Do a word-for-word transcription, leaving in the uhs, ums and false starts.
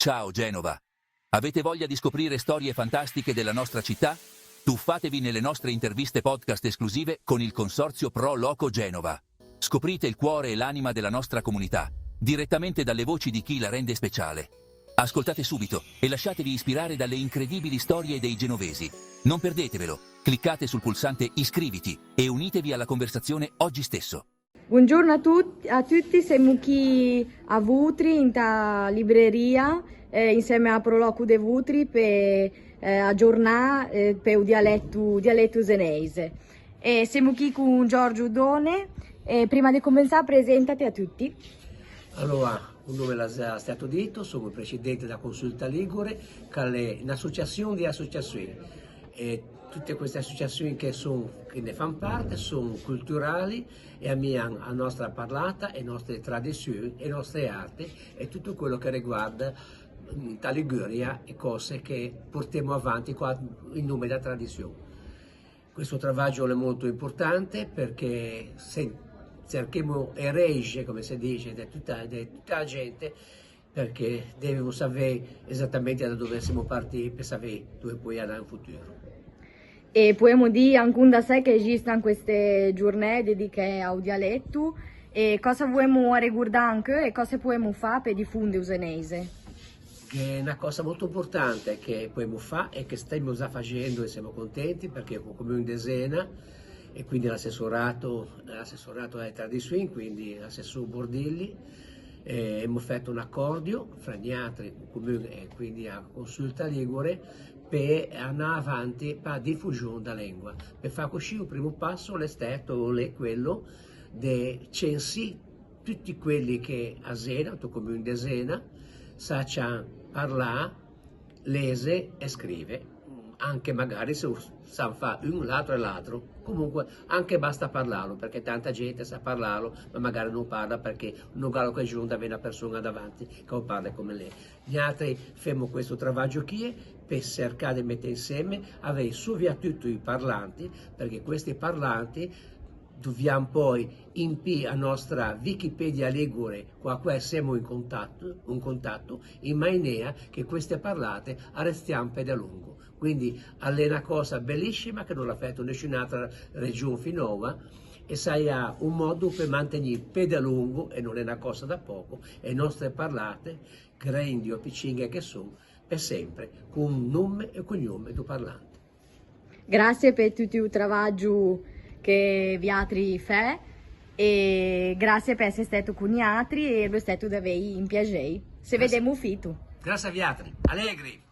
Ciao Genova! Avete voglia di scoprire storie fantastiche della nostra città? Tuffatevi nelle nostre interviste podcast esclusive con il Consorzio Pro Loco Genova. Scoprite il cuore e l'anima della nostra comunità, direttamente dalle voci di chi la rende speciale. Ascoltate subito e lasciatevi ispirare dalle incredibili storie dei genovesi. Non perdetevelo, cliccate sul pulsante iscriviti e unitevi alla conversazione oggi stesso. Buongiorno a, tut- a tutti, siamo qui a Vutri, in ta libreria, eh, insieme a Proloco de Vutri per eh, aggiornare eh, per il dialetto, dialetto senese. E siamo qui con Giorgio Done e prima di cominciare presentati a tutti. Allora, un nome è stato detto, sono il presidente della Consulta Ligure, che è un'associazione di associazioni. E tutte queste associazioni che, sono, che ne fanno parte sono culturali e hanno la nostra parlata, le nostre tradizioni, le nostre arti e tutto quello che riguarda la Liguria e cose che portiamo avanti qua in nome della tradizione. Questo lavoro è molto importante perché se cerchiamo di reggere, come si dice, di tutta, di tutta la gente, perché dobbiamo sapere esattamente da dove siamo partiti per sapere dove poi andare in futuro. E possiamo dire anche da sé che esistono queste giornate dedicate al dialetto e cosa vogliamo riguardare anche e cosa possiamo fare per diffondere il senese? Che è una cosa molto importante che possiamo fare e che stiamo già facendo e siamo contenti perché come un Desena e quindi l'assessorato, l'assessorato alle tradizioni, quindi l'assessore Bordilli, eh, abbiamo fatto un accordo fra gli altri comuni e quindi la Consulta Ligure per andare avanti per la diffusione della lingua. Per fare così il primo passo è stato quello di censire tutti quelli che a Sena, il comune di Sena, sanno parlare, lese e scrive. Anche magari se sa fare un l'altro e l'altro, comunque anche basta parlarlo perché tanta gente sa parlarlo ma magari non parla perché non gallo che giunta avere una persona davanti che non parla come lei. Gli altri fanno questo lavoro qui per cercare di mettere insieme, avere soprattutto i parlanti perché questi parlanti dobbiamo poi impì la nostra Wikipedia Ligure con la quale siamo in contatto, in contatto in maniera che queste parlate restiamo per da lungo. Quindi è una cosa bellissima che non l'ha fatto nessun'altra regione finora e sarà un modo per mantenere per da lungo, e non è una cosa da poco, le nostre parlate, grandi o piccine che sono, per sempre, con nome e cognome del parlante. Grazie per tutto il lavoro che vi altri fa e grazie per essere stato con gli altri e lo stato da voi in piacere. Se vediamo fito. Grazie a vi altri. Allegri.